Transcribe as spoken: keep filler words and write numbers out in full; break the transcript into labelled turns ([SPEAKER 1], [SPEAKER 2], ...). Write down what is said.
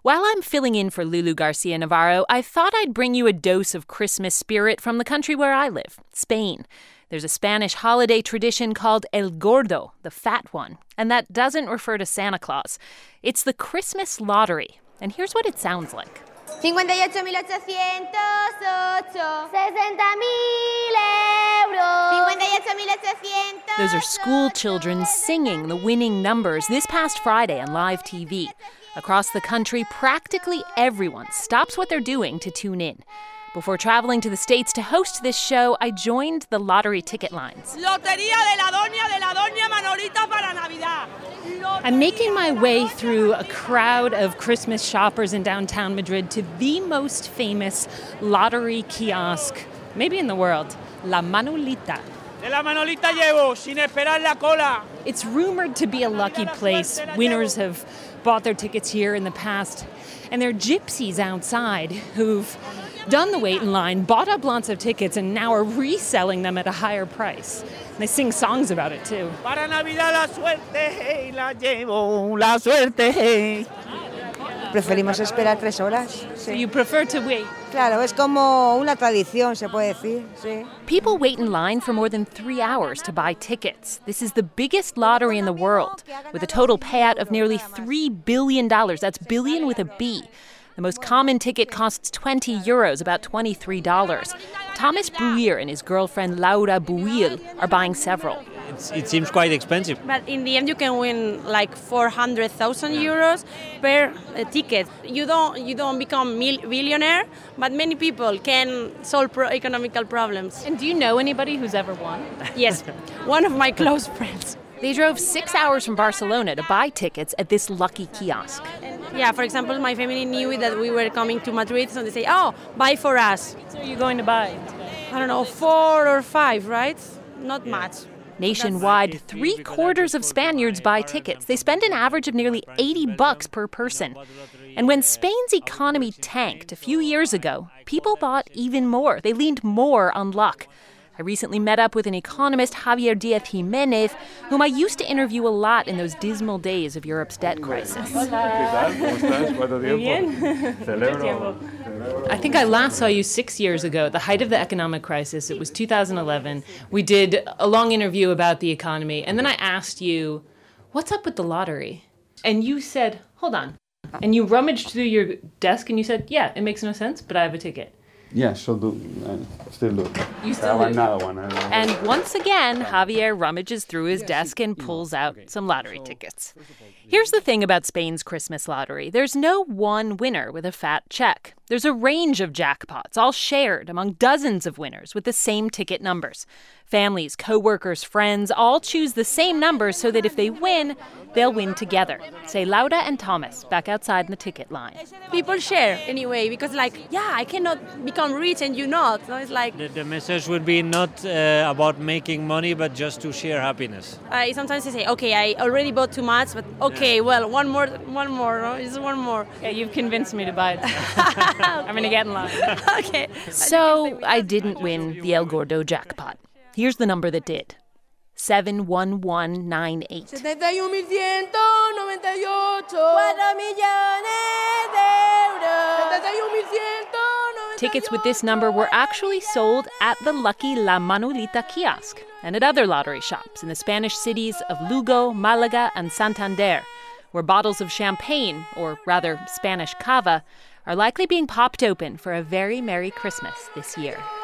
[SPEAKER 1] While I'm filling in for Lulu Garcia Navarro, I thought I'd bring you a dose of Christmas spirit from the country where I live, Spain. There's a Spanish holiday tradition called El Gordo, the fat one, and that doesn't refer to Santa Claus. It's the Christmas lottery, and here's what it sounds like.
[SPEAKER 2] fifty-ocho mil ochocientos ocho. sesenta mil euros. fifty-ocho mil ochocientos.
[SPEAKER 1] Those are school children singing the winning numbers this past Friday on live T V. Across the country, practically everyone stops what they're doing to tune in. Before traveling to the States to host this show, I joined the lottery ticket lines.
[SPEAKER 3] Lotería de la Doña de la Doña Manolita para Navidad.
[SPEAKER 1] I'm making my way through a crowd of Christmas shoppers in downtown Madrid to the most famous lottery kiosk, maybe in the world, La Manolita.
[SPEAKER 3] De la Manolita llevo, sin esperar la cola.
[SPEAKER 1] It's rumored to be a lucky place. Winners have bought their tickets here in the past. And there are gypsies outside who've done the wait in line, bought up lots of tickets, and now are reselling them at a higher price. And they sing songs about it, too.
[SPEAKER 3] Para Navidad la suerte, la llevo, la suerte.
[SPEAKER 4] Preferimos esperar tres horas. Sí.
[SPEAKER 1] So you prefer to wait?
[SPEAKER 4] Claro, es como una tradición, se puede decir, sí.
[SPEAKER 1] People wait in line for more than three hours to buy tickets. This is the biggest lottery in the world, with a total payout of nearly three billion dollars. That's billion with a B. The most common ticket costs twenty euros, about twenty-three dollars. Thomas Bruyer and his girlfriend Laura Buil are buying several.
[SPEAKER 5] It's, it seems quite expensive.
[SPEAKER 6] But in the end, you can win like four hundred thousand euros per uh, ticket. You don't you don't become mil- billionaire, but many people can solve pro- economical problems.
[SPEAKER 1] And do you know anybody who's ever won?
[SPEAKER 6] Yes, one of my close friends.
[SPEAKER 1] They drove six hours from Barcelona to buy tickets at this lucky kiosk.
[SPEAKER 6] Yeah, for example, my family knew that we were coming to Madrid, so they say, oh, buy for us.
[SPEAKER 1] So are you going to buy?
[SPEAKER 6] I don't know, four or five, right? Not much.
[SPEAKER 1] Nationwide, three quarters of Spaniards buy tickets. They spend an average of nearly eighty bucks per person. And when Spain's economy tanked a few years ago, people bought even more. They leaned more on luck. I recently met up with an economist, Javier Díaz Jiménez, whom I used to interview a lot in those dismal days of Europe's debt crisis. I think I last saw you six years ago at the height of the economic crisis. It was two thousand eleven. We did a long interview about the economy, and then I asked you, what's up with the lottery? And you said, hold on. And you rummaged through your desk and you said, yeah, it makes no sense, but I have a ticket.
[SPEAKER 7] Yeah, still do. I still do.
[SPEAKER 1] You still
[SPEAKER 7] I have
[SPEAKER 1] do.
[SPEAKER 7] another one.
[SPEAKER 1] And once again, Javier rummages through his desk and pulls out some lottery tickets. Here's the thing about Spain's Christmas lottery. There's no one winner with a fat check. There's a range of jackpots, all shared among dozens of winners with the same ticket numbers. Families, co-workers, friends all choose the same numbers so that if they win, they'll win together. Say Laura and Thomas back outside in the ticket line.
[SPEAKER 6] People share anyway, because like, yeah, I cannot become rich and you not. So it's like...
[SPEAKER 5] The, the message would be not uh, about making money, but just to share happiness.
[SPEAKER 6] I sometimes I say, okay, I already bought too much, but okay, well, one more, one more, no? Just one more.
[SPEAKER 1] Yeah, you've convinced me to buy it. I'm going to get in line.
[SPEAKER 6] Okay.
[SPEAKER 1] So I didn't win the El Gordo jackpot. Here's the number that did. seven one one nine eight.
[SPEAKER 2] setenta y un mil ciento noventa y ocho. cuatro millones de euros. setenta y un mil ciento noventa y ocho.
[SPEAKER 1] Tickets with this number were actually sold at the lucky La Manolita kiosk and at other lottery shops in the Spanish cities of Lugo, Malaga, and Santander, where bottles of champagne, or rather Spanish cava, are likely being popped open for a very Merry Christmas this year.